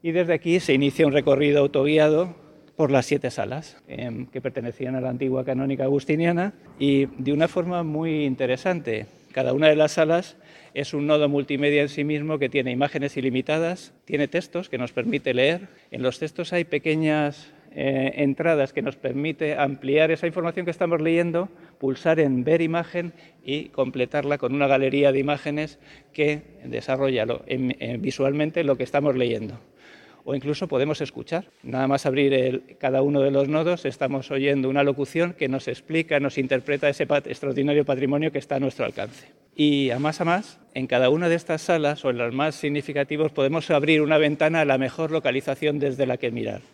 Y desde aquí se inicia un recorrido autoguiado por las 7 salas que pertenecían a la antigua canónica agustiniana y de una forma muy interesante. Cada una de las salas es un nodo multimedia en sí mismo que tiene imágenes ilimitadas, tiene textos que nos permite leer. En los textos hay pequeñas entradas que nos permite ampliar esa información que estamos leyendo, pulsar en ver imagen y completarla con una galería de imágenes que desarrolla visualmente lo que estamos leyendo. O incluso podemos escuchar. Nada más abrir cada uno de los nodos estamos oyendo una locución que nos explica, nos interpreta ese extraordinario patrimonio que está a nuestro alcance. Y a más, en cada una de estas salas o en las más significativas podemos abrir una ventana a la mejor localización desde la que mirar.